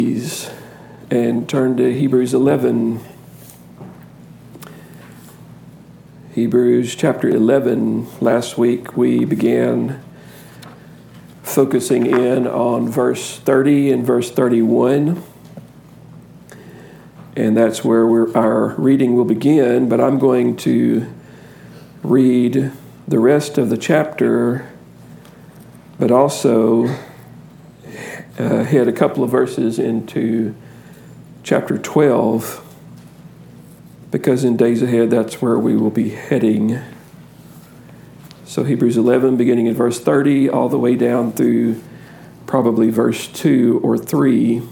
and turn to Hebrews 11. Hebrews chapter 11. Last week we began focusing in on verse 30 and verse 31. And that's where our reading will begin, but I'm going to read the rest of the chapter, but also head a couple of verses into chapter 12, because in days ahead that's where we will be heading. So Hebrews 11, beginning at verse 30, all the way down through probably verse 2 or 3.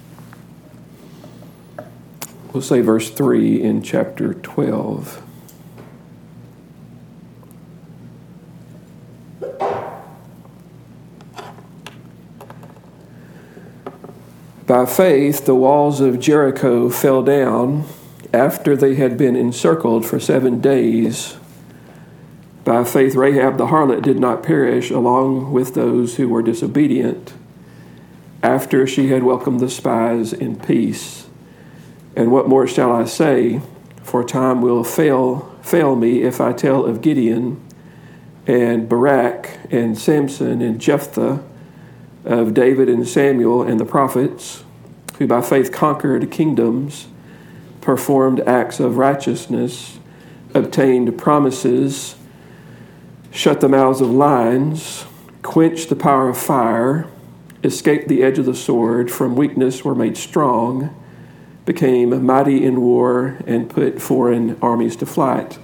We'll say verse 3 in chapter 12. By faith, the walls of Jericho fell down after they had been encircled for 7 days. By faith, Rahab the harlot did not perish along with those who were disobedient after she had welcomed the spies in peace. And what more shall I say? For time will fail me if I tell of Gideon and Barak and Samson and Jephthah, of David and Samuel and the prophets, who by faith conquered kingdoms, performed acts of righteousness, obtained promises, shut the mouths of lions, quenched the power of fire, escaped the edge of the sword, from weakness were made strong, became mighty in war, and put foreign armies to flight.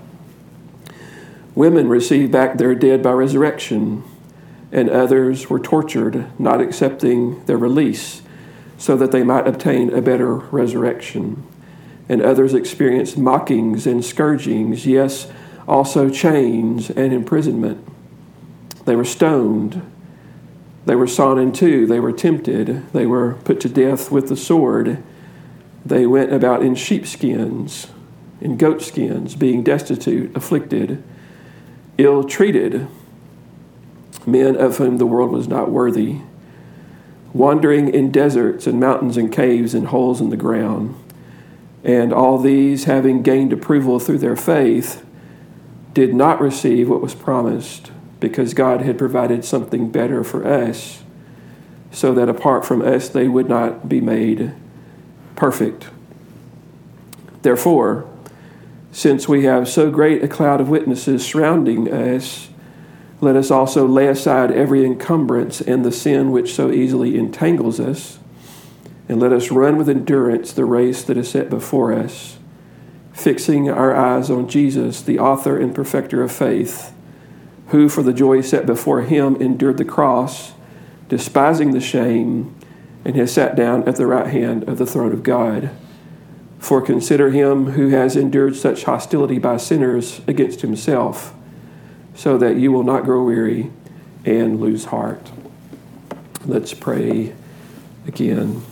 Women received back their dead by resurrection, and others were tortured, not accepting their release, so that they might obtain a better resurrection. And others experienced mockings and scourgings, yes, also chains and imprisonment. They were stoned. They were sawn in two. They were tempted. They were put to death with the sword. They went about in sheepskins, in goatskins, being destitute, afflicted, ill-treated, men of whom the world was not worthy, wandering in deserts and mountains and caves and holes in the ground. And all these, having gained approval through their faith, did not receive what was promised, because God had provided something better for us, so that apart from us they would not be made perfect. Therefore, since we have so great a cloud of witnesses surrounding us, let us also lay aside every encumbrance and the sin which so easily entangles us, and let us run with endurance the race that is set before us, fixing our eyes on Jesus, the author and perfecter of faith, who for the joy set before him endured the cross, despising the shame, and has sat down at the right hand of the throne of God. For consider him who has endured such hostility by sinners against himself, so that you will not grow weary and lose heart. Let's pray again.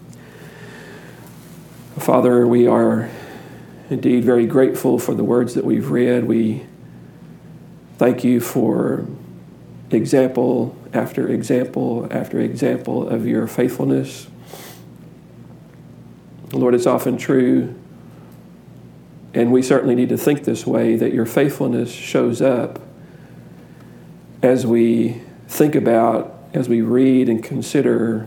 Father, we are indeed very grateful for the words that we've read. We thank you for example after example after example of your faithfulness. Lord, it's often true, and we certainly need to think this way, that your faithfulness shows up as we think about, as we read and consider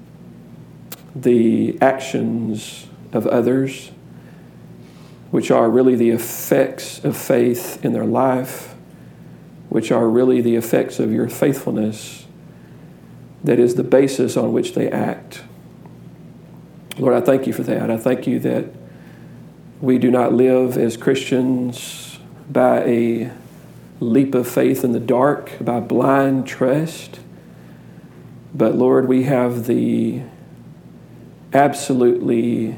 the actions of others, which are really the effects of faith in their life, which are really the effects of your faithfulness, that is the basis on which they act. Lord, I thank you for that. I thank you that we do not live as Christians by a leap of faith in the dark, by blind trust, but Lord, we have the absolutely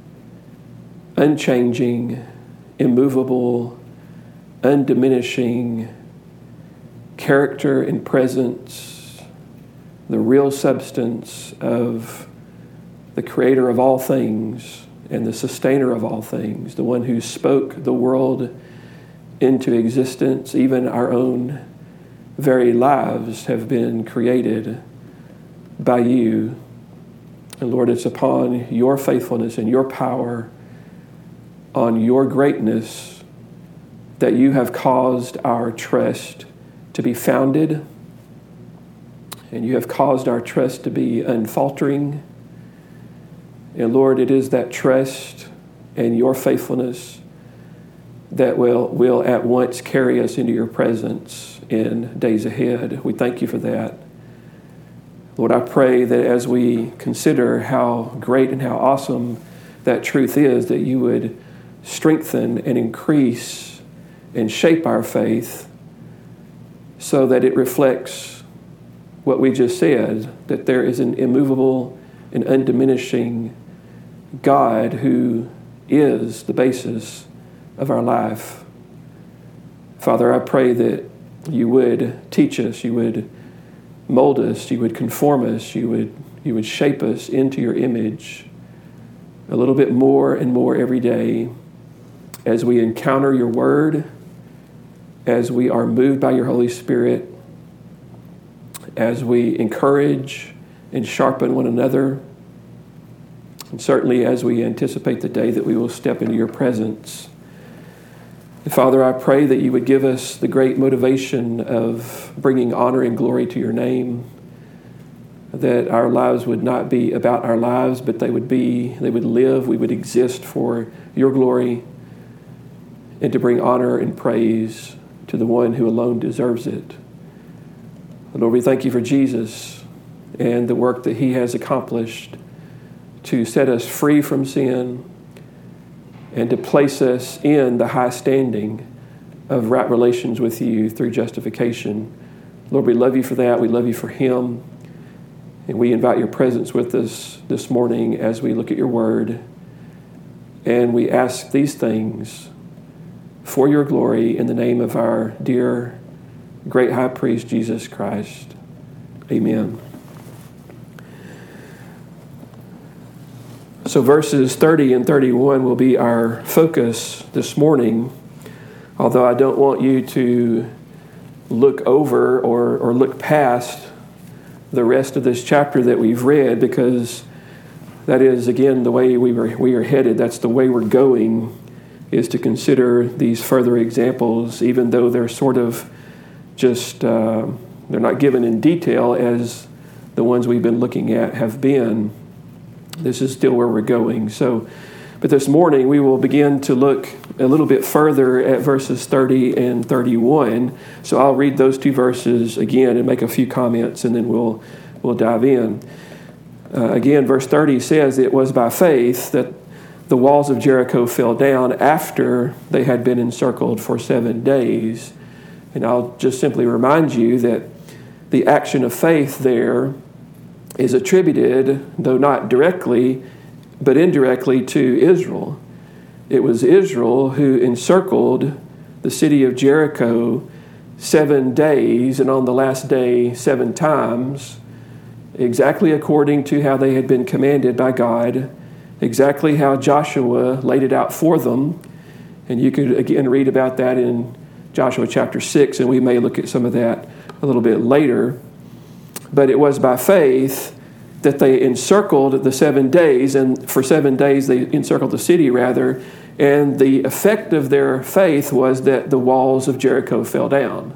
unchanging, immovable, undiminishing character and presence, the real substance of the creator of all things and the sustainer of all things, the one who spoke the world into existence. Even our own very lives have been created by you. And Lord, it's upon your faithfulness and your power, on your greatness, that you have caused our trust to be founded, and you have caused our trust to be unfaltering. And Lord, it is that trust and your faithfulness that will at once carry us into your presence in days ahead. We thank you for that. Lord, I pray that as we consider how great and how awesome that truth is, that you would strengthen and increase and shape our faith so that it reflects what we just said, that there is an immovable and undiminishing God who is the basis of our life. Father, I pray that you would teach us, you would mold us, you would conform us, you would shape us into your image a little bit more and more every day as we encounter your word, as we are moved by your Holy Spirit, as we encourage and sharpen one another, and certainly as we anticipate the day that we will step into your presence. And Father, I pray that you would give us the great motivation of bringing honor and glory to your name, that our lives would not be about our lives, but they would live, we would exist for your glory and to bring honor and praise to the one who alone deserves it. Lord, we thank you for Jesus and the work that he has accomplished to set us free from sin and to place us in the high standing of right relations with you through justification. Lord, we love you for that. We love you for him. And we invite your presence with us this morning as we look at your word. And we ask these things for your glory in the name of our dear, great high priest, Jesus Christ. Amen. So verses 30 and 31 will be our focus this morning, although I don't want you to look over or look past the rest of this chapter that we've read, because that is, again, the way we are headed. That's the way we're going, is to consider these further examples, even though they're sort of just, they're not given in detail as the ones we've been looking at have been. This is still where we're going. But this morning we will begin to look a little bit further at verses 30 and 31. So I'll read those two verses again and make a few comments, and then we'll dive in. Again, verse 30 says, "It was by faith that the walls of Jericho fell down after they had been encircled for 7 days." And I'll just simply remind you that the action of faith there is attributed, though not directly, but indirectly, to Israel. It was Israel who encircled the city of Jericho 7 days, and on the last day 7 times, exactly according to how they had been commanded by God, exactly how Joshua laid it out for them. And you could again read about that in Joshua chapter 6, and we may look at some of that a little bit later. But it was by faith that they encircled the 7 days, and for 7 days they encircled the city, rather, and the effect of their faith was that the walls of Jericho fell down.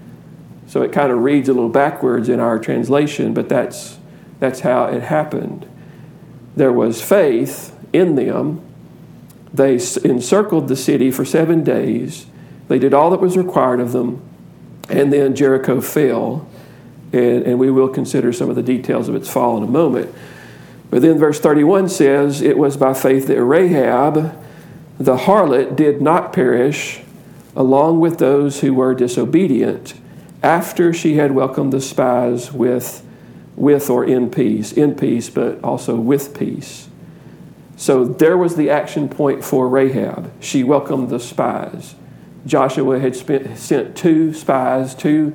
So it kind of reads a little backwards in our translation, but that's how it happened. There was faith in them. They encircled the city for 7 days. They did all that was required of them, and then Jericho fell. And we will consider some of the details of its fall in a moment. But then verse 31 says, "It was by faith that Rahab, the harlot, did not perish along with those who were disobedient after she had welcomed the spies with or in peace, but also with peace." So there was the action point for Rahab. She welcomed the spies. Joshua had sent 2 spies, 2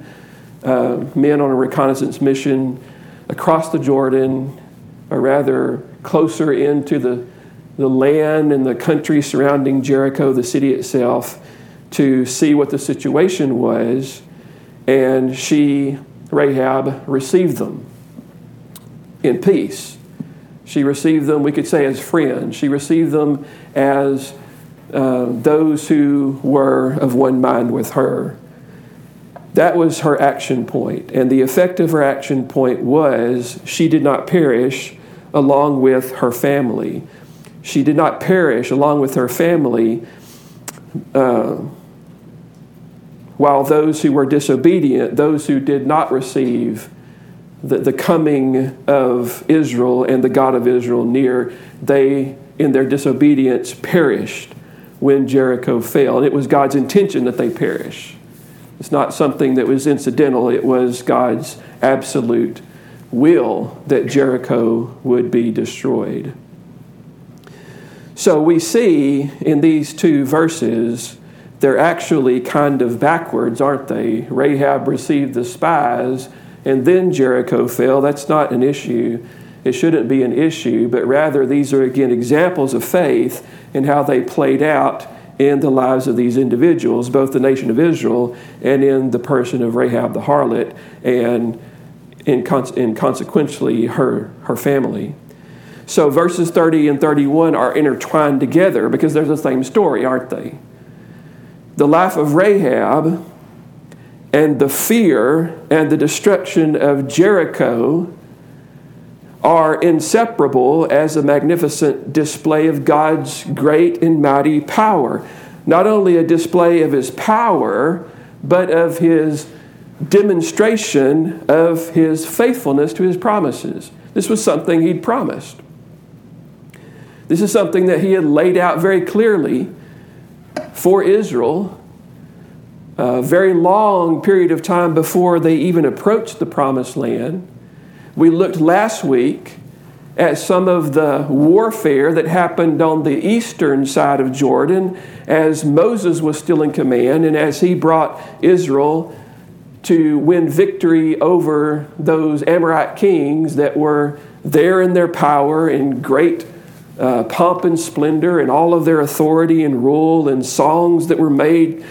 men on a reconnaissance mission across the Jordan, or rather closer into the land and the country surrounding Jericho, the city itself, to see what the situation was. And she, Rahab, received them in peace. She received them, we could say, as friends. She received them as those who were of one mind with her. That was her action point. And the effect of her action point was she did not perish along with her family. She did not perish along with her family while those who were disobedient, those who did not receive the coming of Israel and the God of Israel near, they, in their disobedience, perished when Jericho fell. And it was God's intention that they perish. It's not something that was incidental. It was God's absolute will that Jericho would be destroyed. So we see in these two verses, they're actually kind of backwards, aren't they? Rahab received the spies, and then Jericho fell. That's not an issue. It shouldn't be an issue, but rather these are, again, examples of faith and how they played out in the lives of these individuals, both the nation of Israel and in the person of Rahab the harlot, and consequently her family. So verses 30 and 31 are intertwined together because they're the same story, aren't they? The life of Rahab and the fear and the destruction of Jericho are inseparable as a magnificent display of God's great and mighty power. Not only a display of His power, but of His demonstration of His faithfulness to His promises. This was something He'd promised. This is something that He had laid out very clearly for Israel a very long period of time before they even approached the promised land. We looked last week at some of the warfare that happened on the eastern side of Jordan as Moses was still in command and as he brought Israel to win victory over those Amorite kings that were there in their power and great pomp and splendor and all of their authority and rule and songs that were made,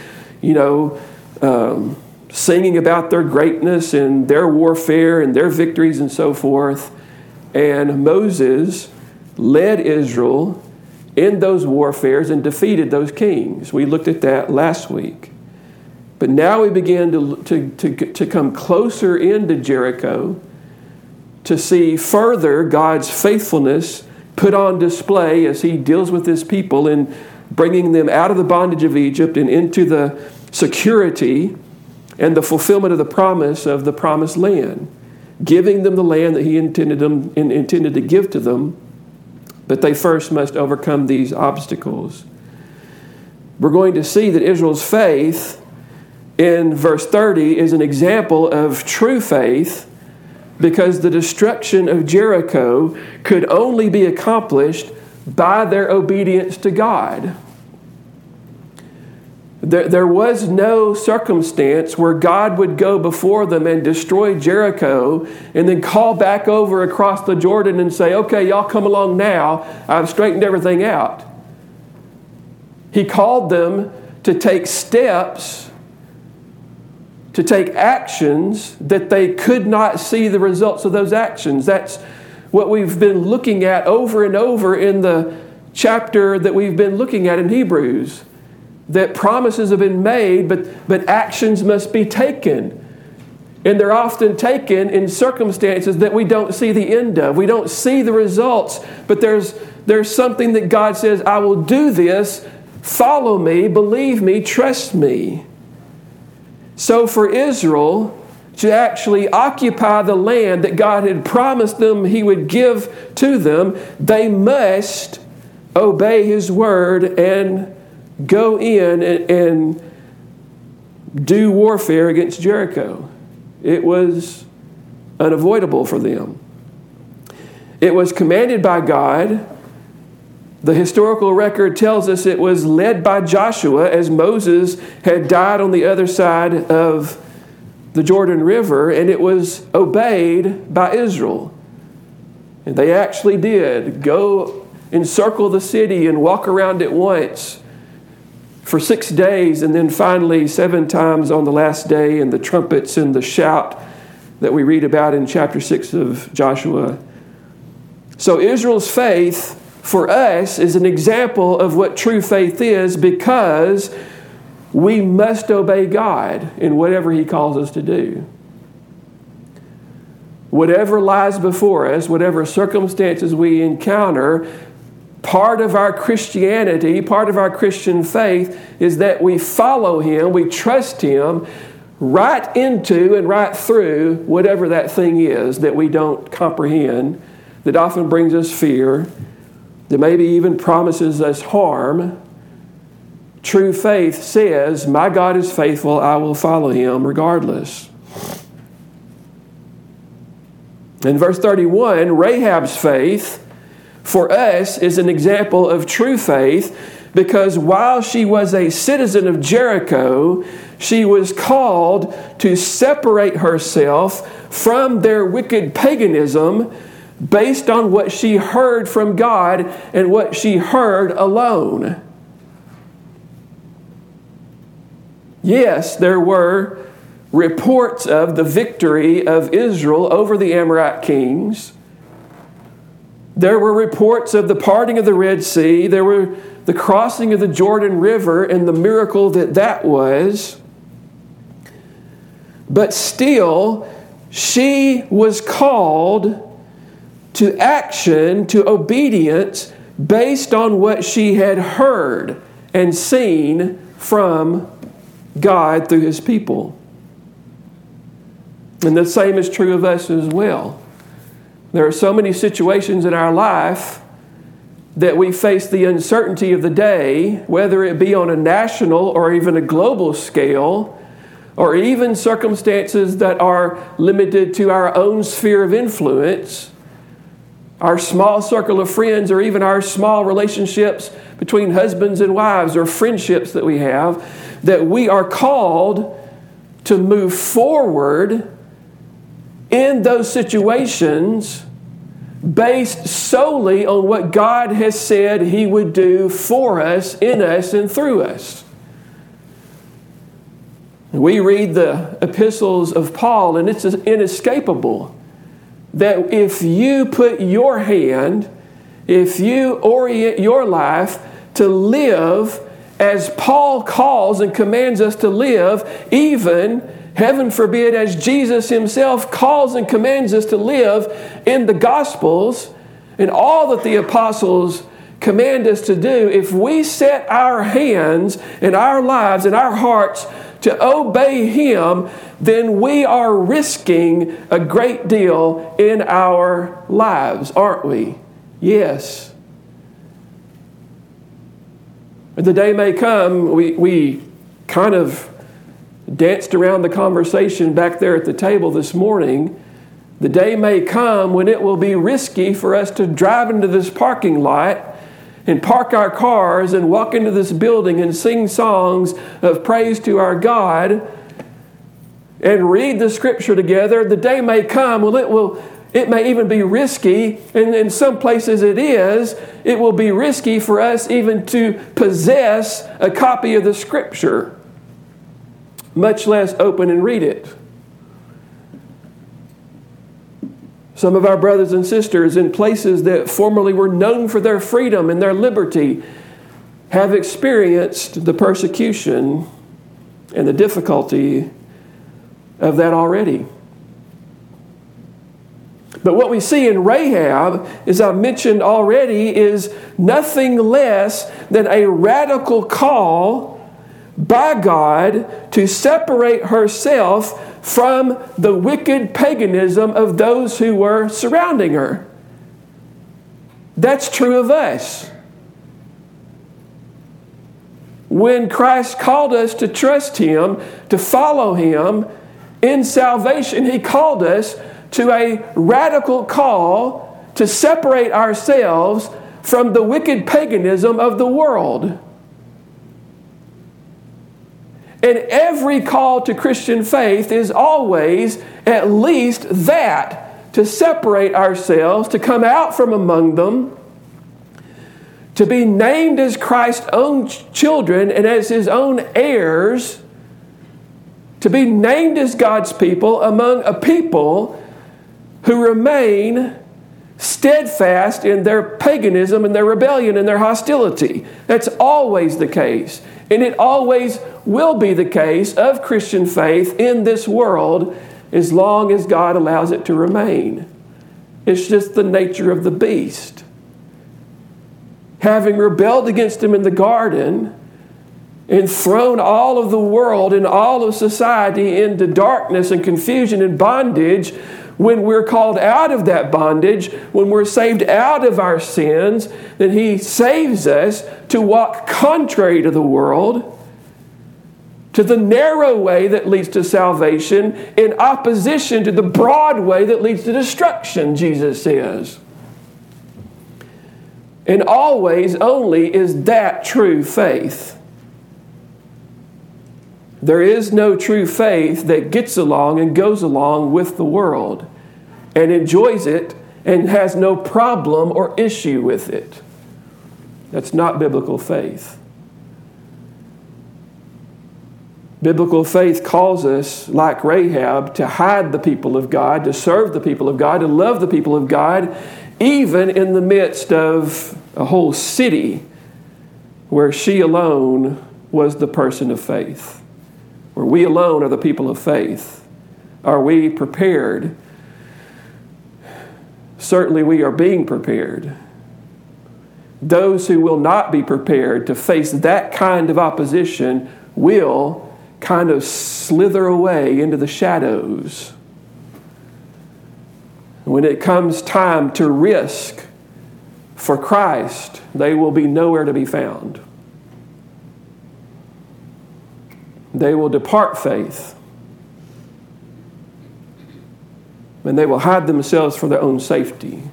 singing about their greatness and their warfare and their victories and so forth. And Moses led Israel in those warfares and defeated those kings. We looked at that last week. But now we begin to come closer into Jericho to see further God's faithfulness put on display as He deals with His people in bringing them out of the bondage of Egypt and into the security and the fulfillment of the promise of the promised land, giving them the land that He intended to give to them, but they first must overcome these obstacles. We're going to see that Israel's faith in verse 30 is an example of true faith because the destruction of Jericho could only be accomplished by their obedience to God. There was no circumstance where God would go before them and destroy Jericho and then call back over across the Jordan and say, okay, y'all come along now. I've straightened everything out. He called them to take steps, to take actions that they could not see the results of those actions. That's what we've been looking at over and over in the chapter that we've been looking at in Hebrews. That promises have been made, but actions must be taken. And they're often taken in circumstances that we don't see the end of. We don't see the results, but there's something that God says, I will do this, follow me, believe me, trust me. So for Israel to actually occupy the land that God had promised them He would give to them, they must obey His word and go in and do warfare against Jericho. It was unavoidable for them. It was commanded by God. The historical record tells us it was led by Joshua as Moses had died on the other side of the Jordan River, and it was obeyed by Israel. And they actually did go encircle the city and walk around it once for 6 days, and then finally 7 times on the last day, and the trumpets and the shout that we read about in chapter 6 of Joshua So Israel's faith for us is an example of what true faith is, because we must obey God in whatever He calls us to do. Whatever lies before us, whatever circumstances we encounter, part of our Christianity, part of our Christian faith is that we follow Him, we trust Him right into and right through whatever that thing is that we don't comprehend, that often brings us fear, that maybe even promises us harm. True faith says, my God is faithful, I will follow Him regardless. In verse 31, Rahab's faith for us is an example of true faith, because while she was a citizen of Jericho, she was called to separate herself from their wicked paganism based on what she heard from God and what she heard alone. Yes, there were reports of the victory of Israel over the Amorite kings. There were reports of the parting of the Red Sea. There were the crossing of the Jordan River and the miracle that was. But still, she was called to action, to obedience, based on what she had heard and seen from God through His people. And the same is true of us as well. There are so many situations in our life that we face the uncertainty of the day, whether it be on a national or even a global scale, or even circumstances that are limited to our own sphere of influence, our small circle of friends, or even our small relationships between husbands and wives, or friendships that we have, that we are called to move forward in those situations based solely on what God has said He would do for us, in us, and through us. We read the epistles of Paul, and it's inescapable that if you put your hand, if you orient your life to live as Paul calls and commands us to live, even, heaven forbid, as Jesus Himself calls and commands us to live in the Gospels and all that the apostles command us to do, if we set our hands and our lives and our hearts to obey Him, then we are risking a great deal in our lives, aren't we? Yes. The day may come, we kind of danced around the conversation back there at the table this morning. The day may come when it will be risky for us to drive into this parking lot and park our cars and walk into this building and sing songs of praise to our God and read the Scripture together. The day may come when it may even be risky, and in some places it will be risky for us even to possess a copy of the Scripture, much less open and read it. Some of our brothers and sisters in places that formerly were known for their freedom and their liberty have experienced the persecution and the difficulty of that already. But what we see in Rahab, as I mentioned already, is nothing less than a radical call by God to separate herself from the wicked paganism of those who were surrounding her. That's true of us. When Christ called us to trust Him, to follow Him in salvation, He called us to a radical call to separate ourselves from the wicked paganism of the world. And every call to Christian faith is always at least that, to separate ourselves, to come out from among them, to be named as Christ's own children and as His own heirs, to be named as God's people among a people who remain steadfast in their paganism and their rebellion and their hostility. That's always the case. And it always will be the case of Christian faith in this world as long as God allows it to remain. It's just the nature of the beast. Having rebelled against him in the garden and thrown all of the world and all of society into darkness and confusion and bondage, when we're called out of that bondage, when we're saved out of our sins, then He saves us to walk contrary to the world, to the narrow way that leads to salvation, in opposition to the broad way that leads to destruction, Jesus says. And always only is that true faith. There is no true faith that gets along and goes along with the world and enjoys it and has no problem or issue with it. That's not biblical faith. Biblical faith calls us, like Rahab, to hide the people of God, to serve the people of God, to love the people of God, even in the midst of a whole city where she alone was the person of faith. Where we alone are the people of faith. Are we prepared? Certainly we are being prepared. Those who will not be prepared to face that kind of opposition will kind of slither away into the shadows. When it comes time to risk for Christ, they will be nowhere to be found. They will depart faith. And they will hide themselves for their own safety.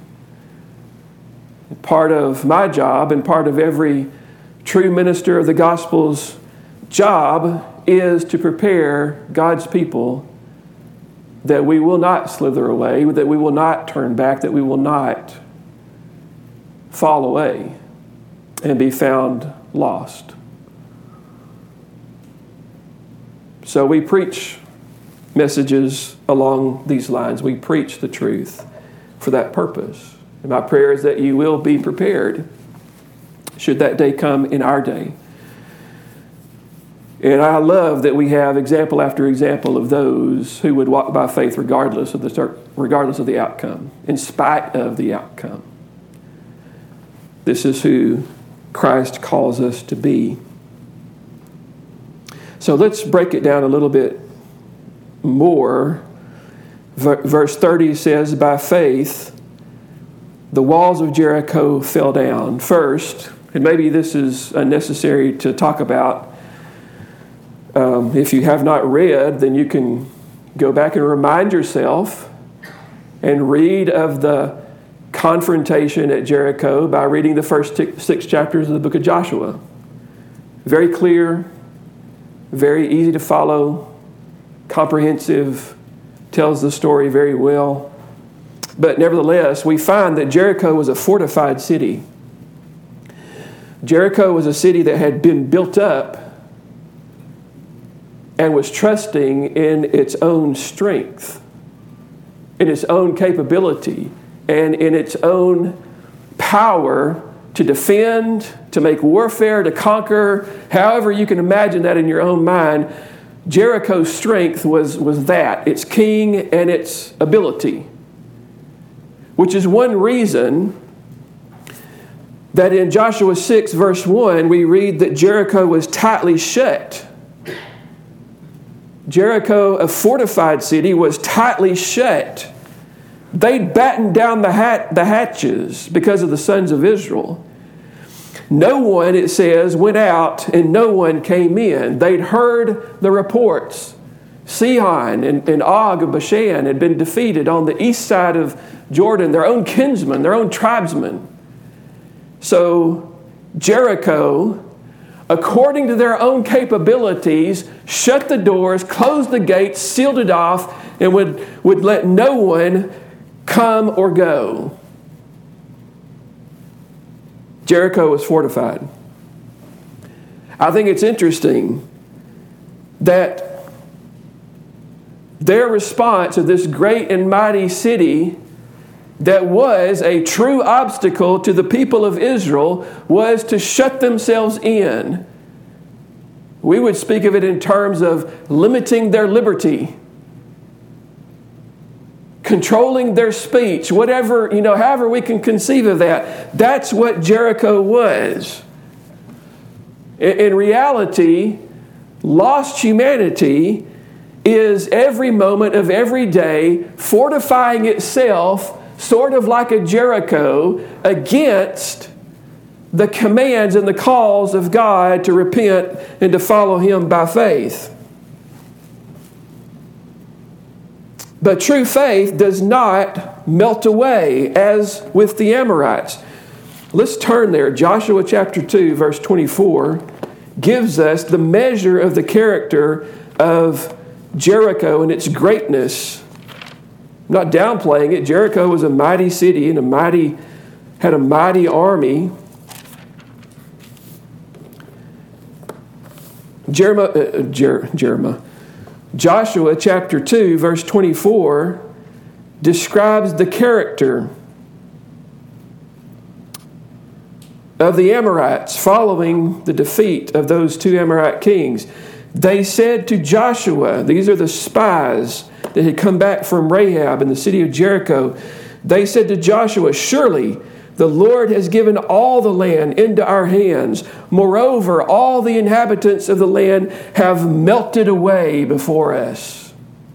Part of my job and part of every true minister of the gospel's job is to prepare God's people that we will not slither away, that we will not turn back, that we will not fall away and be found lost. So we preach messages along these lines. We preach the truth for that purpose. And my prayer is that you will be prepared should that day come in our day. And I love that we have example after example of those who would walk by faith regardless of the outcome, in spite of the outcome. This is who Christ calls us to be. So let's break it down a little bit more. Verse 30 says, by faith, the walls of Jericho fell down. First, and maybe this is unnecessary to talk about, if you have not read, then you can go back and remind yourself and read of the confrontation at Jericho by reading the first 6 chapters of the book of Joshua. Very clear, very easy to follow, comprehensive, tells the story very well. But nevertheless, we find that Jericho was a fortified city. Jericho was a city that had been built up and was trusting in its own strength, in its own capability, and in its own power to defend, to make warfare, to conquer, however you can imagine that in your own mind. Jericho's strength was that, its king and its ability. Which is one reason that in Joshua 6 verse 1 we read that Jericho was tightly shut. Jericho, a fortified city, was tightly shut. They'd battened down the hatches because of the sons of Israel. No one, it says, went out and no one came in. They'd heard the reports. Sihon and Og of Bashan had been defeated on the east side of Jordan, their own kinsmen, their own tribesmen. So Jericho, according to their own capabilities, shut the doors, closed the gates, sealed it off, and would let no one come or go. Jericho was fortified. I think it's interesting that their response to this great and mighty city that was a true obstacle to the people of Israel was to shut themselves in. We would speak of it in terms of limiting their liberty, controlling their speech, whatever, however we can conceive of that. That's what Jericho was. In reality, lost humanity is every moment of every day fortifying itself, sort of like a Jericho, against the commands and the calls of God to repent and to follow Him by faith. But true faith does not melt away as with the Amorites. Let's turn there. Joshua chapter 2, verse 24 gives us the measure of the character of Jericho and its greatness. I'm not downplaying it. Jericho was a mighty city and had a mighty army. Joshua chapter 2, verse 24 describes the character of the Amorites following the defeat of those two Amorite kings. They said to Joshua, these are the spies that had come back from Rahab in the city of Jericho. They said to Joshua, surely the Lord has given all the land into our hands. Moreover, all the inhabitants of the land have melted away before us.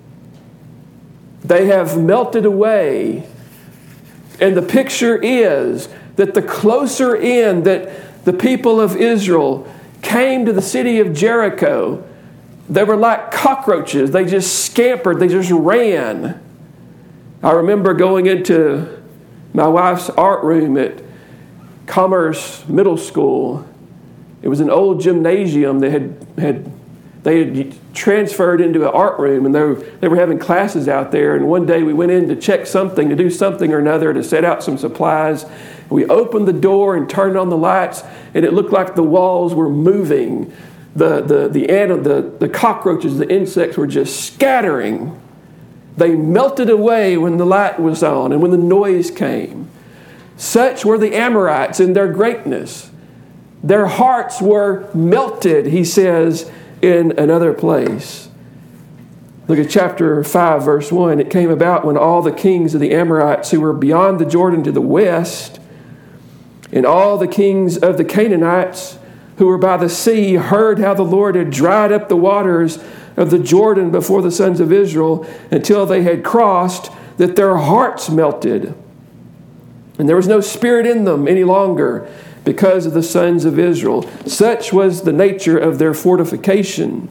They have melted away. And the picture is that the closer in that the people of Israel came to the city of Jericho, they were like cockroaches. They just scampered. They just ran. I remember going into my wife's art room at Commerce Middle School. It was an old gymnasium that they had transferred into an art room, and they were having classes out there. And one day we went in to check something, to do something or another, to set out some supplies. We opened the door and turned on the lights, and it looked like the walls were moving. The cockroaches, the insects were just scattering. They melted away when the light was on and when the noise came. Such were the Amorites in their greatness. Their hearts were melted, he says in another place. Look at chapter 5, verse 1. It came about when all the kings of the Amorites who were beyond the Jordan to the west, and all the kings of the Canaanites who were by the sea, heard how the Lord had dried up the waters of the Jordan before the sons of Israel until they had crossed, that their hearts melted. And there was no spirit in them any longer because of the sons of Israel. Such was the nature of their fortification.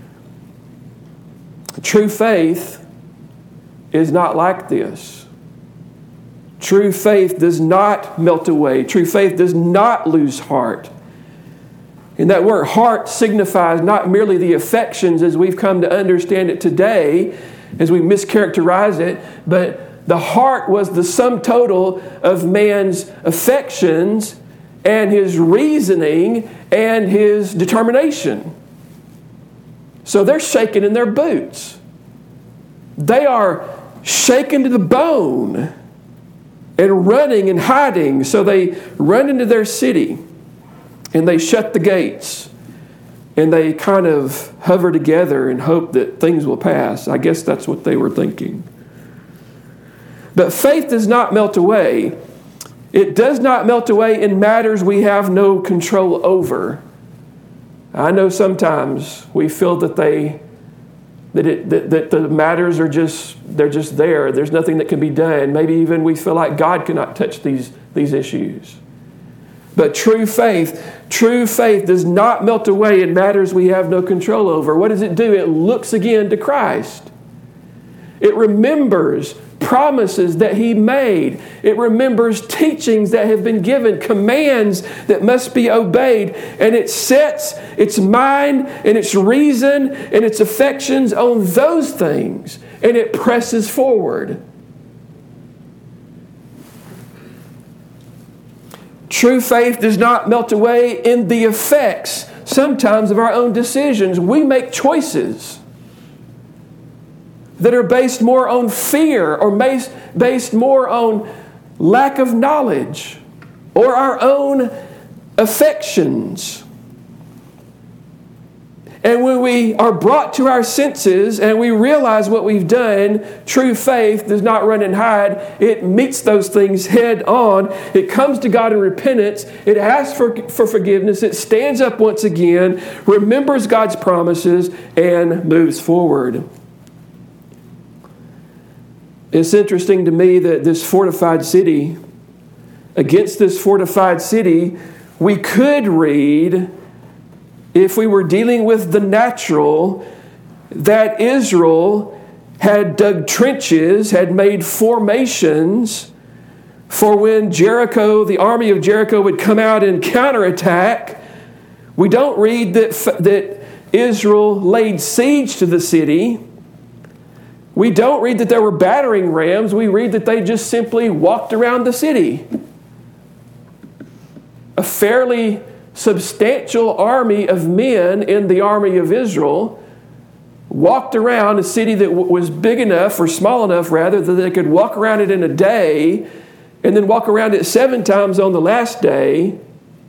True faith is not like this. True faith does not melt away. True faith does not lose heart. And that word heart signifies not merely the affections as we've come to understand it today, as we mischaracterize it, but the heart was the sum total of man's affections and his reasoning and his determination. So they're shaking in their boots. They are shaken to the bone and running and hiding. So they run into their city. And they shut the gates, and they kind of hover together and hope that things will pass. I guess that's what they were thinking. But faith does not melt away. It does not melt away in matters we have no control over. I know sometimes we feel that the matters are just there. There's nothing that can be done. Maybe even we feel like God cannot touch these issues. But true faith does not melt away in matters we have no control over. What does it do? It looks again to Christ. It remembers promises that He made. It remembers teachings that have been given, commands that must be obeyed. And it sets its mind and its reason and its affections on those things. And it presses forward. True faith does not melt away in the effects, sometimes, of our own decisions. We make choices that are based more on fear or based more on lack of knowledge, or our own affections. And when we are brought to our senses and we realize what we've done, true faith does not run and hide. It meets those things head on. It comes to God in repentance. It asks for forgiveness. It stands up once again, remembers God's promises, and moves forward. It's interesting to me that this fortified city, against this fortified city, we could read, if we were dealing with the natural, that Israel had dug trenches, had made formations for when Jericho, the army of Jericho, would come out and counterattack. We don't read that Israel laid siege to the city. We don't read that there were battering rams. We read that they just simply walked around the city. A fairly substantial army of men in the army of Israel walked around a city that was big enough, or small enough rather, that they could walk around it in a day and then walk around it 7 times on the last day.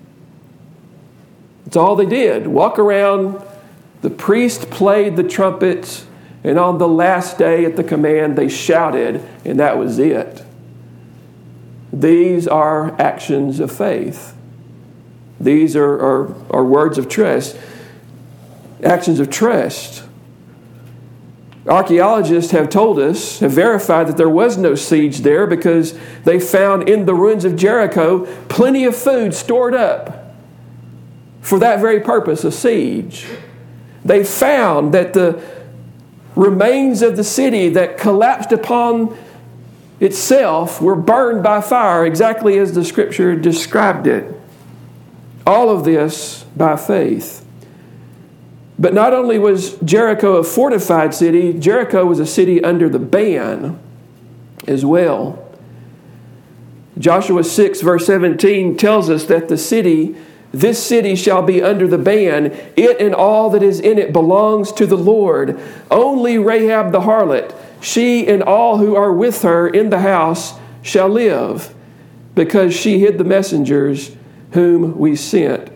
That's all they did. Walk around. The priest played the trumpets, and on the last day at the command they shouted, and that was it. These are actions of faith. These are words of trust, actions of trust. Archaeologists have told us, have verified that there was no siege there because they found in the ruins of Jericho plenty of food stored up for that very purpose, a siege. They found that the remains of the city that collapsed upon itself were burned by fire, exactly as the Scripture described it. All of this by faith. But not only was Jericho a fortified city, Jericho was a city under the ban as well. Joshua 6 verse 17 tells us that this city shall be under the ban. It and all that is in it belongs to the Lord. Only Rahab the harlot, she and all who are with her in the house shall live, because she hid the messengers whom we sent.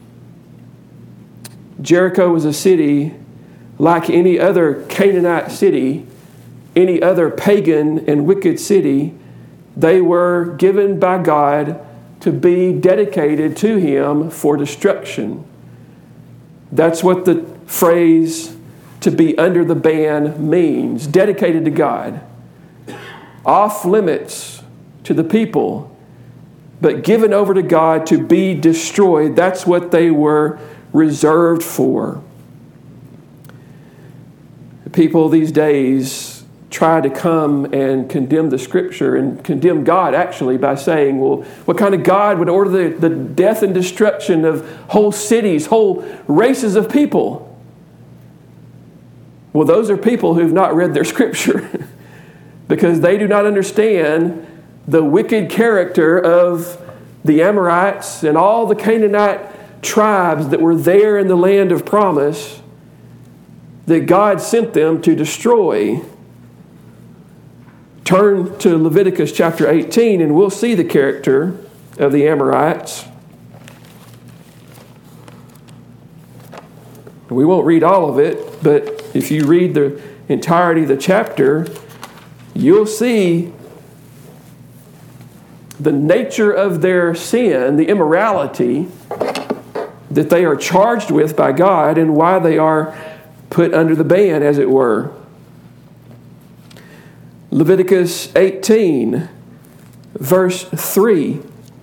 Jericho was a city like any other Canaanite city, any other pagan and wicked city. They were given by God to be dedicated to Him for destruction. That's what the phrase "to be under the ban" means. Dedicated to God. Off limits to the people, but given over to God to be destroyed. That's what they were reserved for. People these days try to come and condemn the Scripture and condemn God actually by saying, well, what kind of God would order the death and destruction of whole cities, whole races of people? Well, those are people who've not read their Scripture because they do not understand the wicked character of the Amorites and all the Canaanite tribes that were there in the land of promise that God sent them to destroy. Turn to Leviticus chapter 18 and we'll see the character of the Amorites. We won't read all of it, but if you read the entirety of the chapter, you'll see the nature of their sin, the immorality that they are charged with by God, and why they are put under the ban, as it were. Leviticus 18, verse 3.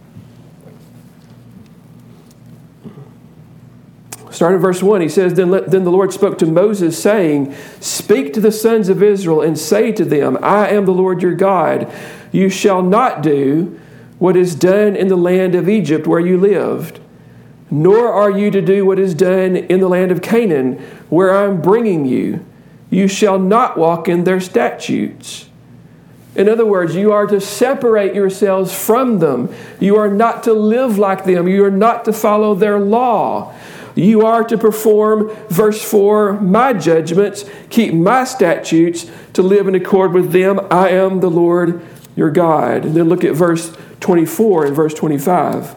Starting in verse 1, he says, Then the Lord spoke to Moses, saying, Speak to the sons of Israel, and say to them, I am the Lord your God. You shall not do what is done in the land of Egypt where you lived, nor are you to do what is done in the land of Canaan, where I am bringing you. You shall not walk in their statutes. In other words, you are to separate yourselves from them. You are not to live like them. You are not to follow their law. You are to perform, verse 4, my judgments, keep my statutes, to live in accord with them. I am the Lord your God. And then look at verse 24 and verse 25.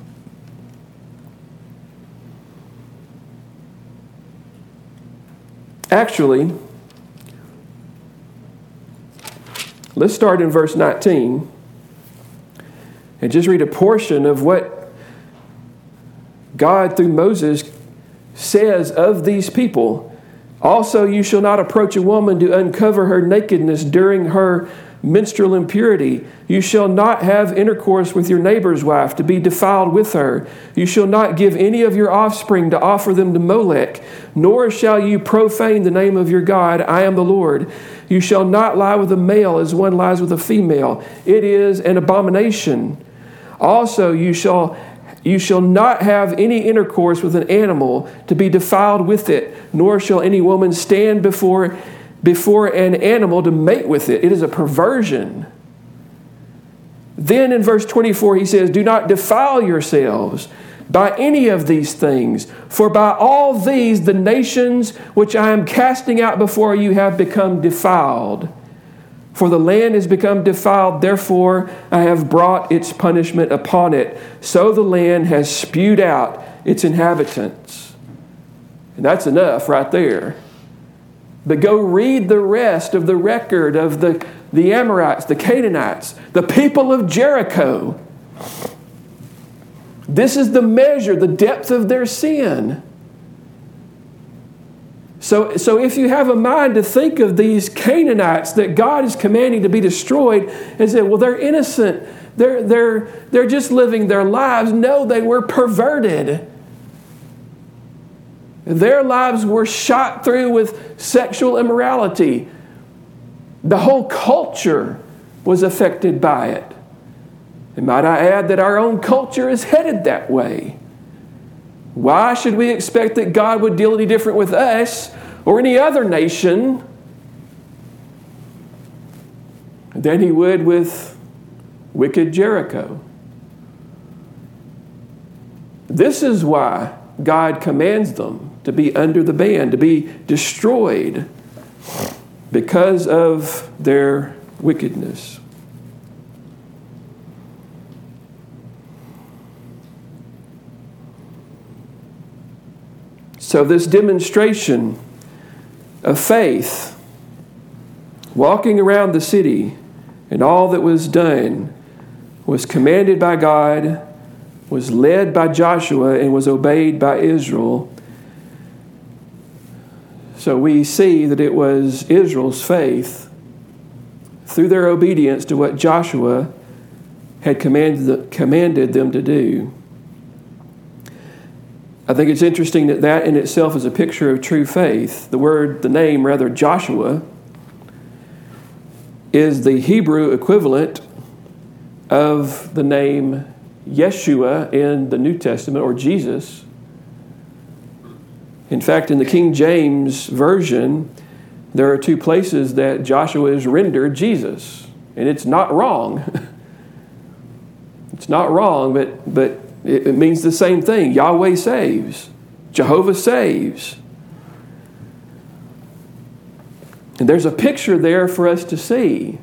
Actually, let's start in verse 19 and just read a portion of what God through Moses says of these people. Also, you shall not approach a woman to uncover her nakedness during her menstrual impurity. You shall not have intercourse with your neighbor's wife to be defiled with her. You shall not give any of your offspring to offer them to Molech, nor shall you profane the name of your God. I am the Lord. You shall not lie with a male as one lies with a female. It is an abomination. Also, you shall not have any intercourse with an animal to be defiled with it, nor shall any woman stand before an animal to mate with it. It is a perversion. Then in verse 24 he says, do not defile yourselves by any of these things, for by all these the nations which I am casting out before you have become defiled. For the land has become defiled, therefore I have brought its punishment upon it. So the land has spewed out its inhabitants. And that's enough right there. But go read the rest of the record of the Amorites, the Canaanites, the people of Jericho. This is the measure, the depth of their sin. So if you have a mind to think of these Canaanites that God is commanding to be destroyed and say, well, they're innocent, they're just living their lives. No, they were perverted. Their lives were shot through with sexual immorality. The whole culture was affected by it. And might I add that our own culture is headed that way. Why should we expect that God would deal any different with us or any other nation than He would with wicked Jericho? This is why God commands them to be under the ban, to be destroyed because of their wickedness. So this demonstration of faith, walking around the city and all that was done, was commanded by God, was led by Joshua, and was obeyed by Israel. So we see that it was Israel's faith through their obedience to what Joshua had commanded them to do. I think it's interesting that in itself is a picture of true faith. The name Joshua, is the Hebrew equivalent of the name Yeshua in the New Testament, or Jesus. In fact, in the King James Version, there are two places that Joshua is rendered Jesus. And it's not wrong. It's not wrong, but it means the same thing. Yahweh saves. Jehovah saves. And there's a picture there for us to see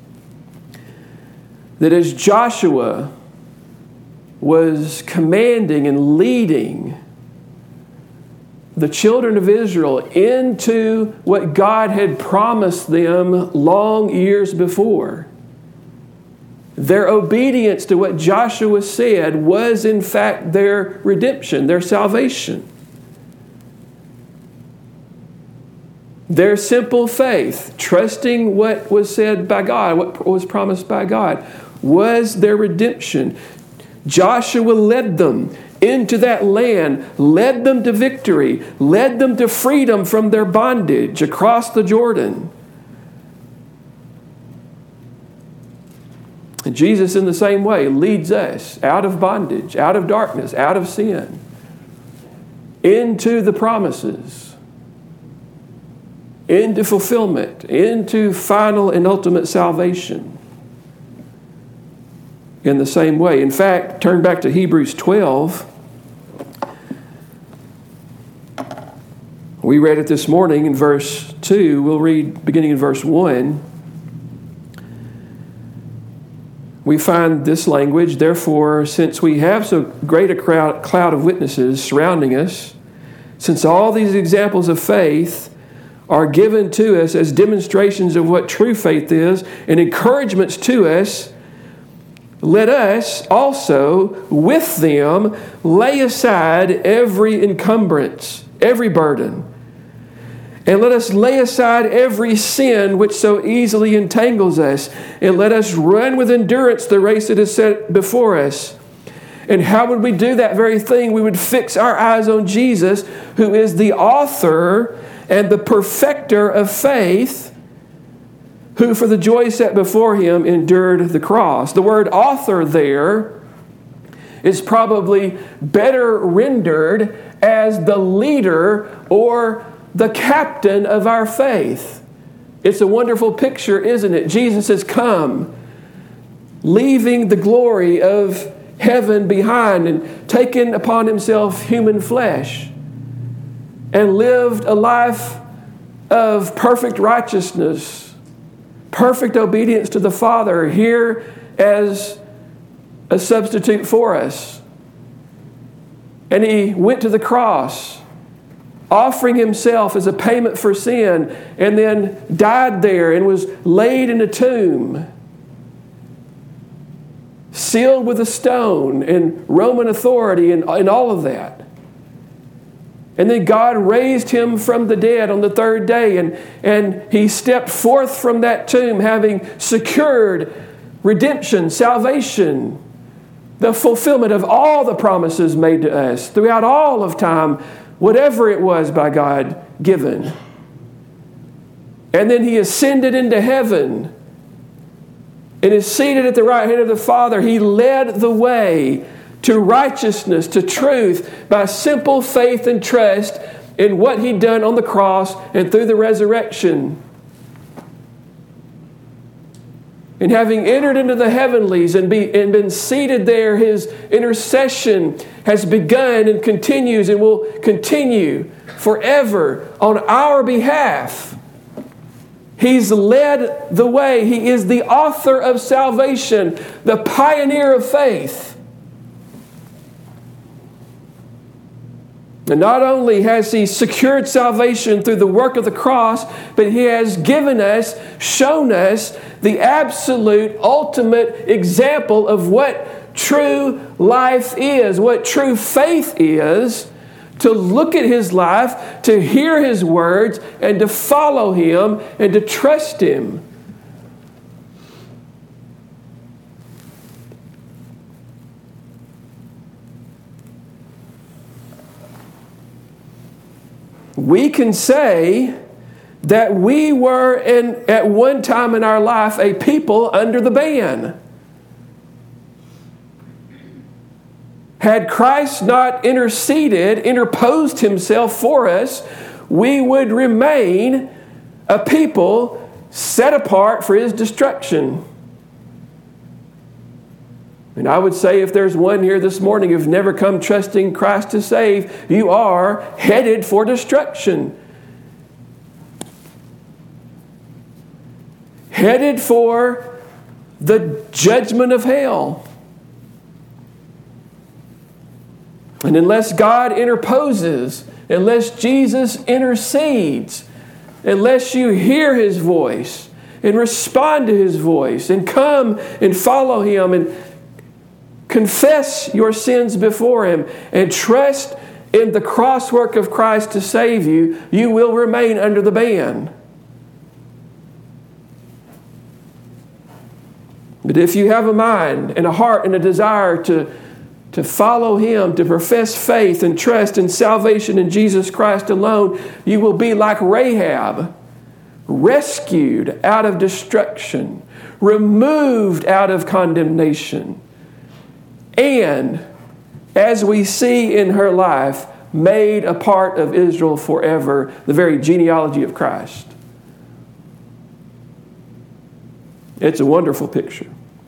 that as Joshua was commanding and leading the children of Israel into what God had promised them long years before, their obedience to what Joshua said was in fact their redemption, their salvation. Their simple faith, trusting what was said by God, what was promised by God, was their redemption. Joshua led them into that land, led them to victory, led them to freedom from their bondage across the Jordan. And Jesus, in the same way, leads us out of bondage, out of darkness, out of sin, into the promises, into fulfillment, into final and ultimate salvation. In the same way. In fact, turn back to Hebrews 12. We read it this morning in verse 2. We'll read beginning in verse 1. we find this language, therefore, since we have so great a cloud of witnesses surrounding us, since all these examples of faith are given to us as demonstrations of what true faith is and encouragements to us, let us also with them lay aside every encumbrance, every burden, and let us lay aside every sin which so easily entangles us, and let us run with endurance the race that is set before us. And how would we do that very thing? We would fix our eyes on Jesus, who is the author and the perfecter of faith, who for the joy set before him endured the cross. The word author there is probably better rendered as the leader or the captain of our faith. It's a wonderful picture, isn't it? Jesus has come, leaving the glory of heaven behind and taken upon himself human flesh and lived a life of perfect righteousness, perfect obedience to the Father, here as a substitute for us. And he went to the cross, offering himself as a payment for sin, and then died there and was laid in a tomb, sealed with a stone and Roman authority and all of that. And then God raised him from the dead on the third day, and he stepped forth from that tomb having secured redemption, salvation, the fulfillment of all the promises made to us throughout all of time, whatever it was by God given. And then he ascended into heaven and is seated at the right hand of the Father. He led the way to righteousness, to truth, by simple faith and trust in what he'd done on the cross and through the resurrection. And having entered into the heavenlies and been seated there, his intercession has begun and continues and will continue forever on our behalf. He's led the way. He is the author of salvation, the pioneer of faith. And not only has he secured salvation through the work of the cross, but he has given us, shown us the absolute, ultimate example of what true life is, what true faith is, to look at his life, to hear his words, and to follow him, and to trust him. We can say that we were at one time in our life a people under the ban. Had Christ not interposed himself for us, we would remain a people set apart for his destruction. And I would say if there's one here this morning who've never come trusting Christ to save, you are headed for destruction. Headed for the judgment of hell. And unless God interposes, unless Jesus intercedes, unless you hear his voice and respond to his voice and come and follow him and confess your sins before him and trust in the cross work of Christ to save you, you will remain under the ban. But if you have a mind and a heart and a desire to follow him, to profess faith and trust in salvation in Jesus Christ alone, you will be like Rahab, rescued out of destruction, removed out of condemnation, and, as we see in her life, made a part of Israel forever, the very genealogy of Christ. It's a wonderful picture.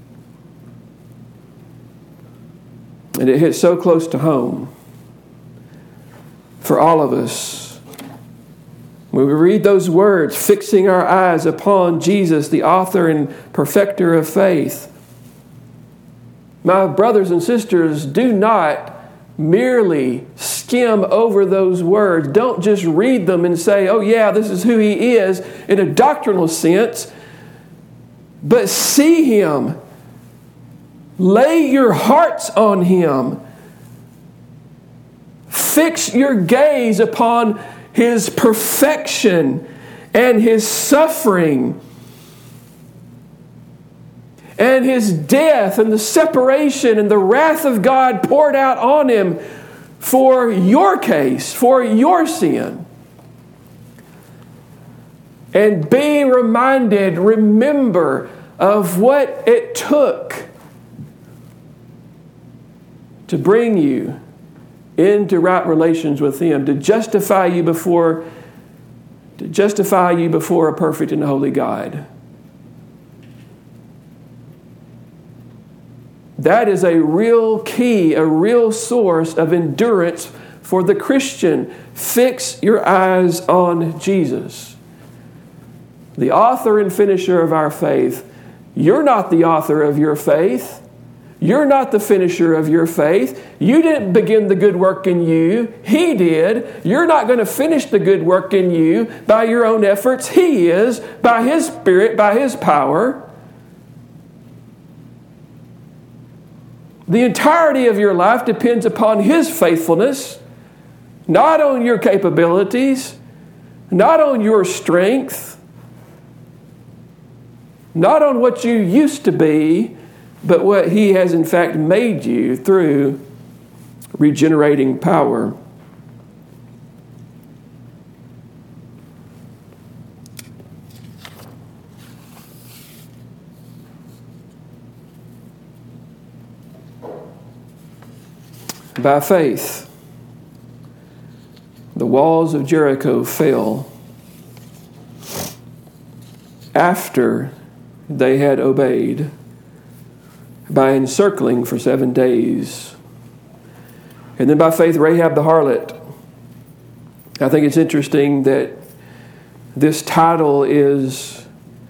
And it hits so close to home for all of us. When we read those words, fixing our eyes upon Jesus, the author and perfecter of faith, My brothers and sisters, do not merely skim over those words. Don't just read them and say, oh yeah, this is who he is in a doctrinal sense, but see him. Lay your hearts on him. Fix your gaze upon his perfection and his suffering and his death and the separation and the wrath of God poured out on him for your case, for your sin. And be reminded, remember of what it took to bring you into right relations with him, to justify you before a perfect and holy God. That is a real key, a real source of endurance for the Christian. Fix your eyes on Jesus, the author and finisher of our faith. You're not the author of your faith. You're not the finisher of your faith. You didn't begin the good work in you. He did. You're not going to finish the good work in you by your own efforts. He is, by his Spirit, by his power. The entirety of your life depends upon his faithfulness, not on your capabilities, not on your strength, not on what you used to be, but what he has in fact made you through regenerating power. By faith, the walls of Jericho fell after they had obeyed by encircling for 7 days. And then by faith, Rahab the harlot. I think it's interesting that this title is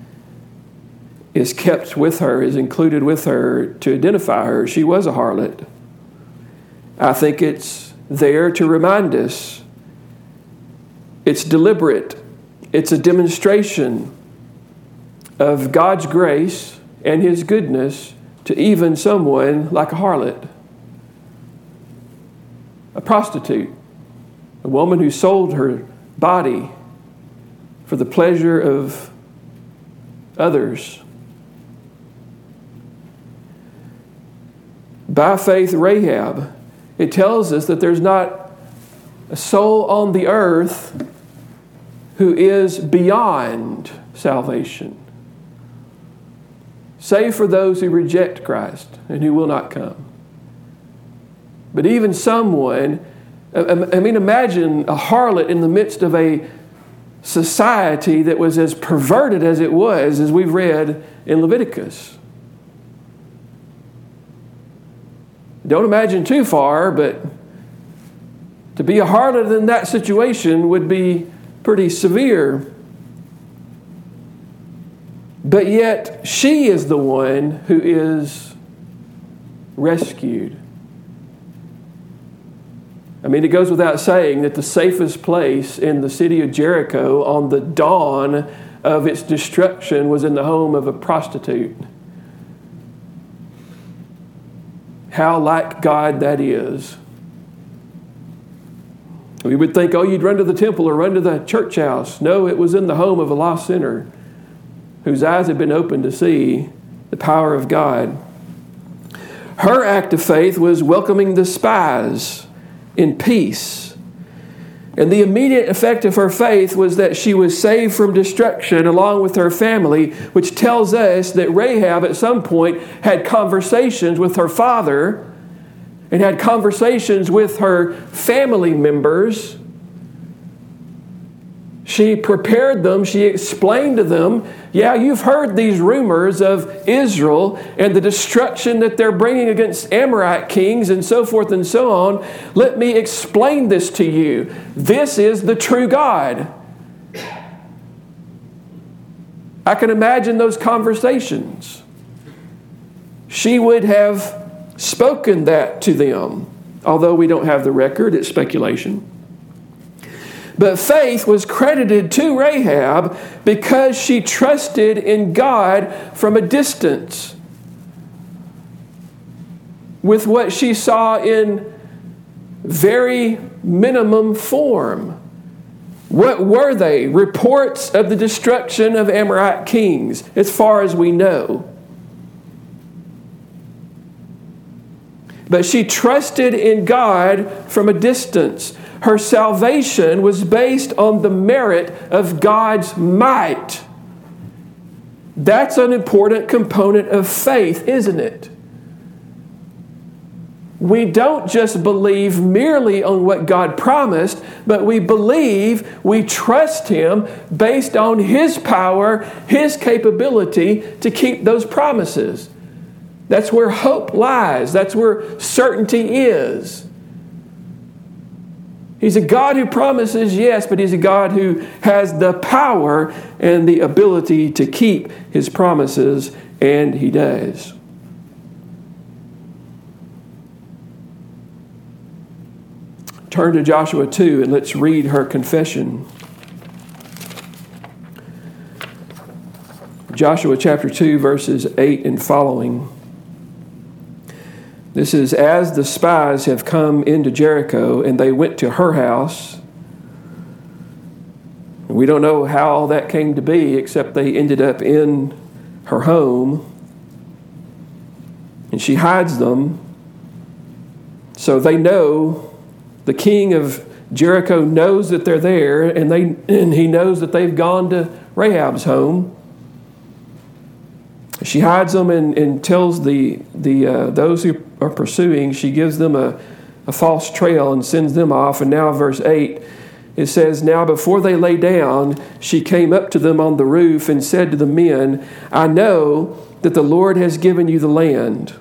kept with her, is included with her to identify her. She was a harlot. I think it's there to remind us. It's deliberate. It's a demonstration of God's grace and his goodness to even someone like a harlot, a prostitute, a woman who sold her body for the pleasure of others. By faith, Rahab, it tells us that there's not a soul on the earth who is beyond salvation, save for those who reject Christ and who will not come. But even someone, imagine a harlot in the midst of a society that was as perverted as it was, as we've read in Leviticus. Don't imagine too far, but to be a harlot in that situation would be pretty severe. But yet, she is the one who is rescued. I mean, it goes without saying that the safest place in the city of Jericho on the dawn of its destruction was in the home of a prostitute. How like God that is. We would think, oh, you'd run to the temple or run to the church house. No, it was in the home of a lost sinner whose eyes had been opened to see the power of God. Her act of faith was welcoming the spies in peace. And the immediate effect of her faith was that she was saved from destruction along with her family, which tells us that Rahab at some point had conversations with her father and had conversations with her family members. She prepared them. She explained to them, yeah, you've heard these rumors of Israel and the destruction that they're bringing against Amorite kings and so forth and so on. Let me explain this to you. This is the true God. I can imagine those conversations. She would have spoken that to them. Although we don't have the record, it's speculation. But faith was credited to Rahab because she trusted in God from a distance, with what she saw in very minimum form. What were they? Reports of the destruction of Amorite kings, as far as we know. But she trusted in God from a distance. Her salvation was based on the merit of God's might. That's an important component of faith, isn't it? We don't just believe merely on what God promised, but we trust Him based on His power, His capability to keep those promises. That's where hope lies. That's where certainty is. He's a God who promises, yes, but He's a God who has the power and the ability to keep His promises, and He does. Turn to Joshua 2 and let's read her confession. Joshua chapter 2, verses 8 and following. This is, as the spies have come into Jericho and they went to her house. We don't know how that came to be, except they ended up in her home. And she hides them. So they know, the king of Jericho knows that they're there, and he knows that they've gone to Rahab's home. She hides them and tells those who are pursuing, she gives them a false trail and sends them off. And now verse 8, it says, "Now before they lay down, she came up to them on the roof and said to the men, 'I know that the Lord has given you the land.'"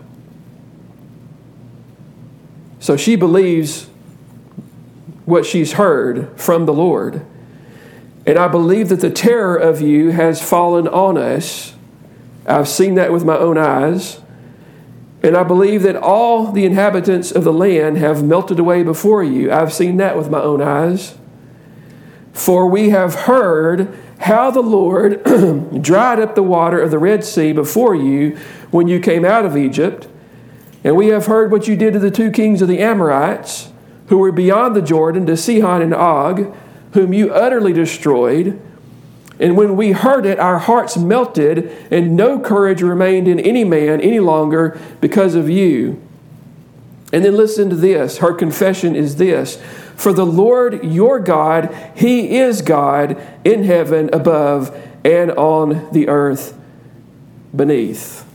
So she believes what she's heard from the Lord. "And I believe that the terror of you has fallen on us. I've seen that with my own eyes. And I believe that all the inhabitants of the land have melted away before you. I've seen that with my own eyes. For we have heard how the Lord dried up the water of the Red Sea before you when you came out of Egypt. And we have heard what you did to the two kings of the Amorites, who were beyond the Jordan, to Sihon and Og, whom you utterly destroyed. And when we heard it, our hearts melted, and no courage remained in any man any longer because of you." And then listen to this. Her confession is this: "For the Lord your God, He is God in heaven above and on the earth beneath."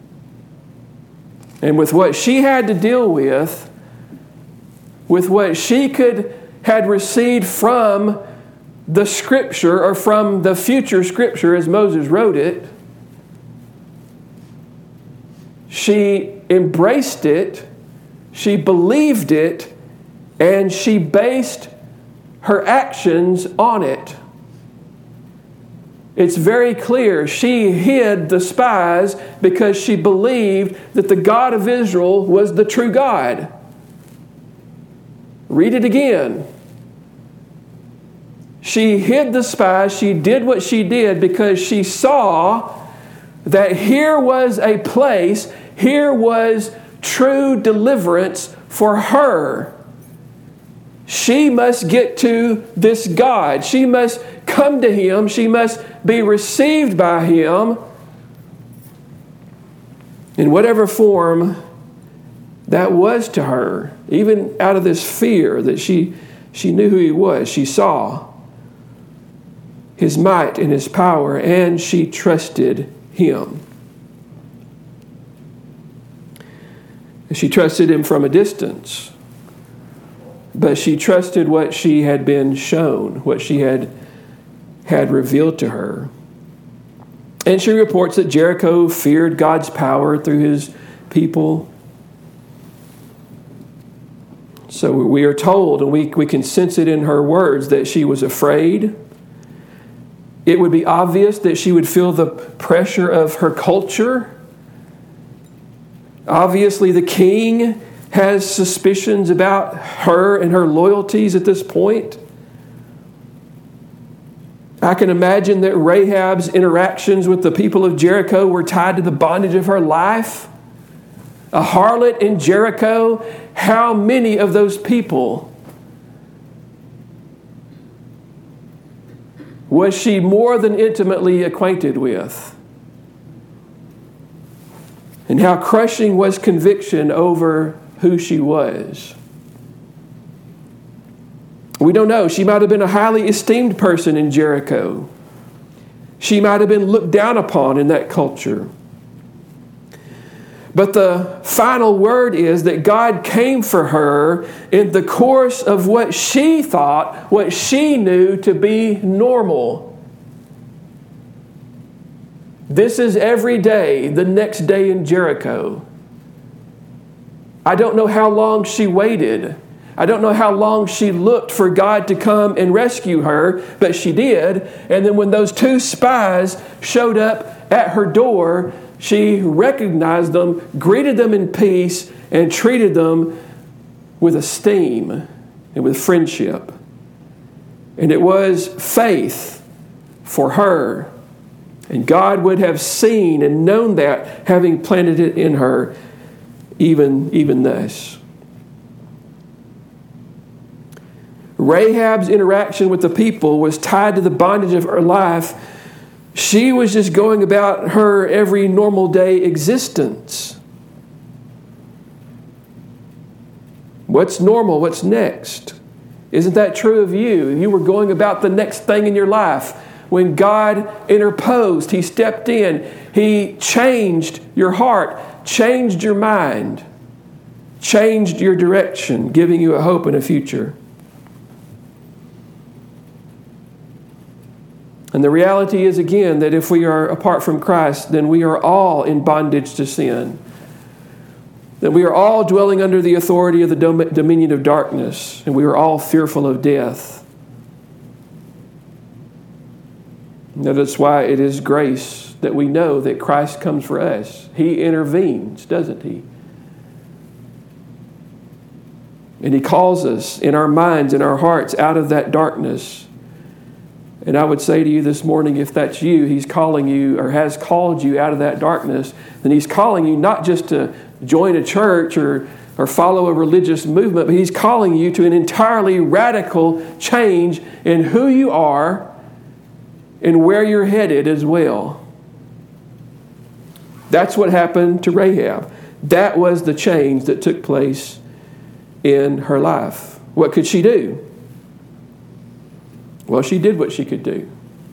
And with what she had to deal with what she had received from the Scripture, or from the future Scripture as Moses wrote it, she embraced it, she believed it, and she based her actions on it. It's very clear. She hid the spies because she believed that the God of Israel was the true God. Read it again. She hid the spies. She did what she did because she saw that here was a place, here was true deliverance for her. She must get to this God. She must come to Him. She must be received by Him in whatever form that was to her. Even out of this fear that she knew who He was. She saw His might and His power, and she trusted Him. She trusted Him from a distance, but she trusted what she had been shown, what she had revealed to her. And she reports that Jericho feared God's power through His people. So we are told, and we can sense it in her words, that she was afraid. It would be obvious that she would feel the pressure of her culture, Obviously, the king has suspicions about her and her loyalties at this point. I can imagine that Rahab's interactions with the people of Jericho were tied to the bondage of her life. A harlot in Jericho, how many of those people was she more than intimately acquainted with? And how crushing was conviction over who she was? We don't know. She might have been a highly esteemed person in Jericho. She might have been looked down upon in that culture. But the final word is that God came for her in the course of what she thought, what she knew to be normal. This is every day, the next day in Jericho. I don't know how long she waited. I don't know how long she looked for God to come and rescue her, but she did. And then when those two spies showed up at her door, she recognized them, greeted them in peace, and treated them with esteem and with friendship. And it was faith for her. And God would have seen and known that, having planted it in her, even thus. Rahab's interaction with the people was tied to the bondage of her life. She was just going about her every normal day existence. What's normal? What's next? Isn't that true of you? You were going about the next thing in your life. When God interposed, He stepped in. He changed your heart, changed your mind, changed your direction, giving you a hope and a future. And the reality is, again, that if we are apart from Christ, then we are all in bondage to sin. That we are all dwelling under the authority of the dominion of darkness, and we are all fearful of death. That is why it is grace that we know that Christ comes for us. He intervenes, doesn't He? And He calls us in our minds, in our hearts, out of that darkness. And I would say to you this morning, if that's you, He's calling you or has called you out of that darkness, then He's calling you not just to join a church or follow a religious movement, but He's calling you to an entirely radical change in who you are and where you're headed as well. That's what happened to Rahab. That was the change that took place in her life. What could she do? Well, she did what she could do.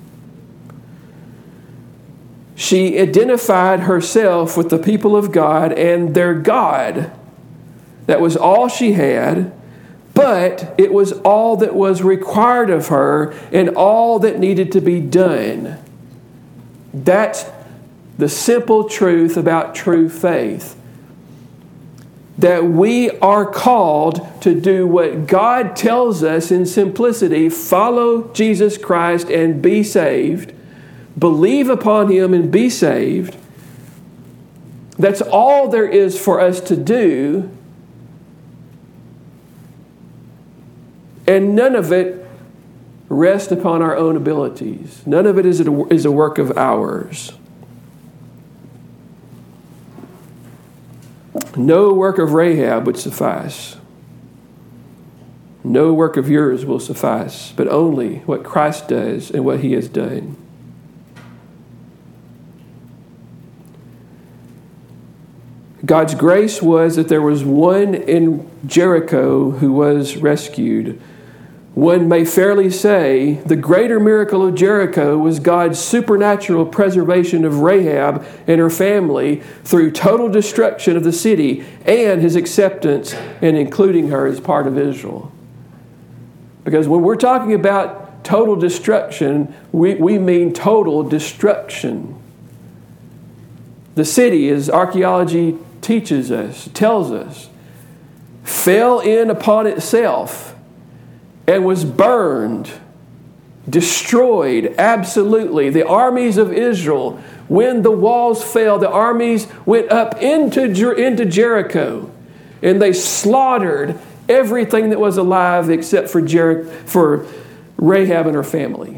She identified herself with the people of God and their God. That was all she had, but it was all that was required of her and all that needed to be done. That's the simple truth about true faith. That we are called to do what God tells us in simplicity: follow Jesus Christ and be saved. Believe upon Him and be saved. That's all there is for us to do. And none of it rests upon our own abilities. None of it is a work of ours. No work of Rahab would suffice. No work of yours will suffice, but only what Christ does and what He has done. God's grace was that there was one in Jericho who was rescued. One may fairly say the greater miracle of Jericho was God's supernatural preservation of Rahab and her family through total destruction of the city and His acceptance and including her as part of Israel. Because when we're talking about total destruction, we mean total destruction. The city, as archaeology teaches us, tells us, fell in upon itself and was burned, destroyed, absolutely. The armies of Israel when the walls fell, the armies went up into Jericho, and they slaughtered everything that was alive except for Rahab and her family.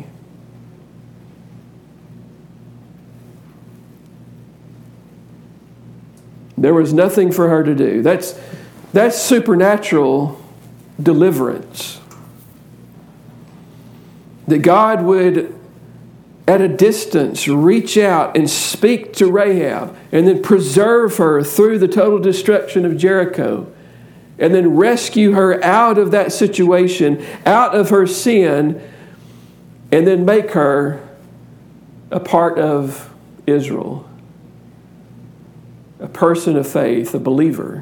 There was nothing for her to do. That's supernatural deliverance. That God would, at a distance, reach out and speak to Rahab and then preserve her through the total destruction of Jericho, and then rescue her out of that situation, out of her sin, and then make her a part of Israel, a person of faith, a believer.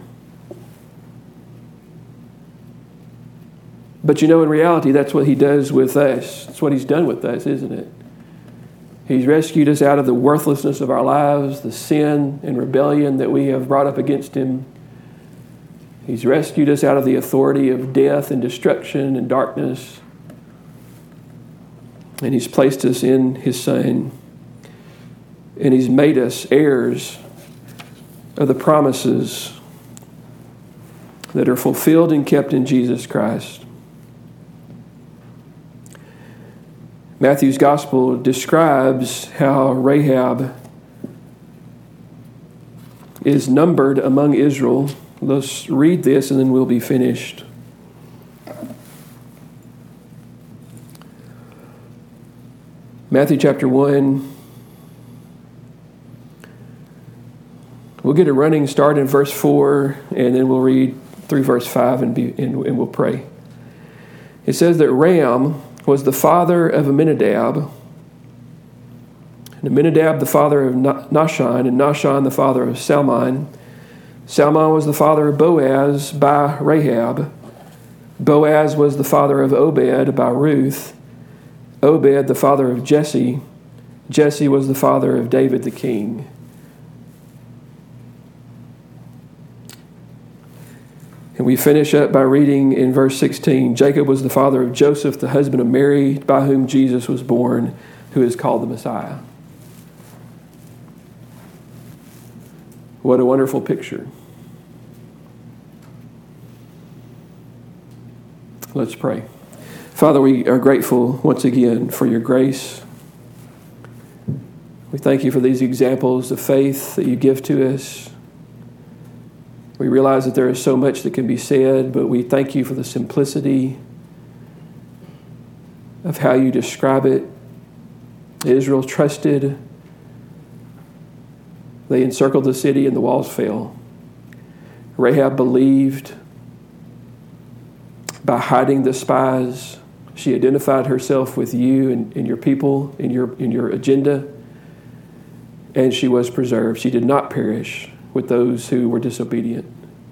But in reality, that's what he does with us. That's what he's done with us, isn't it? He's rescued us out of the worthlessness of our lives, the sin and rebellion that we have brought up against him. He's rescued us out of the authority of death and destruction and darkness. And he's placed us in his Son. And he's made us heirs of the promises that are fulfilled and kept in Jesus Christ. Matthew's gospel describes how Rahab is numbered among Israel. Let's read this and then we'll be finished. Matthew chapter 1. We'll get a running start in verse 4, and then we'll read through verse 5 and we'll pray. It says that Ram was the father of Amminadab, and Amminadab the father of Nahshon, and Nahshon the father of Salmon. Salmon was the father of Boaz by Rahab. Boaz was the father of Obed by Ruth. Obed the father of Jesse. Jesse was the father of David the king. And we finish up by reading in verse 16, Jacob was the father of Joseph, the husband of Mary, by whom Jesus was born, who is called the Messiah. What a wonderful picture. Let's pray. Father, we are grateful once again for your grace. We thank you for these examples of faith that you give to us. We realize that there is so much that can be said, but we thank you for the simplicity of how you describe it. Israel trusted. They encircled the city and the walls fell. Rahab believed by hiding the spies. She identified herself with you and your people, in your agenda, and she was preserved. She did not perish with those who were disobedient.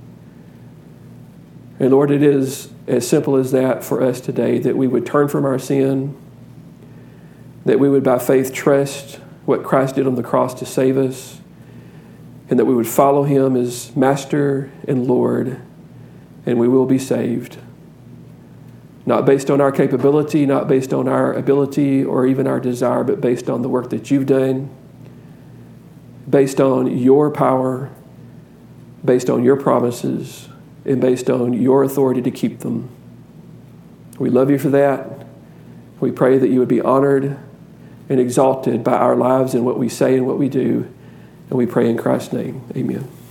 And Lord, it is as simple as that for us today, that we would turn from our sin, that we would by faith trust what Christ did on the cross to save us, and that we would follow him as Master and Lord, and we will be saved. Not based on our capability, not based on our ability or even our desire, but based on the work that you've done, based on your power, based on your promises, and based on your authority to keep them. We love you for that. We pray that you would be honored and exalted by our lives and what we say and what we do. And we pray in Christ's name. Amen.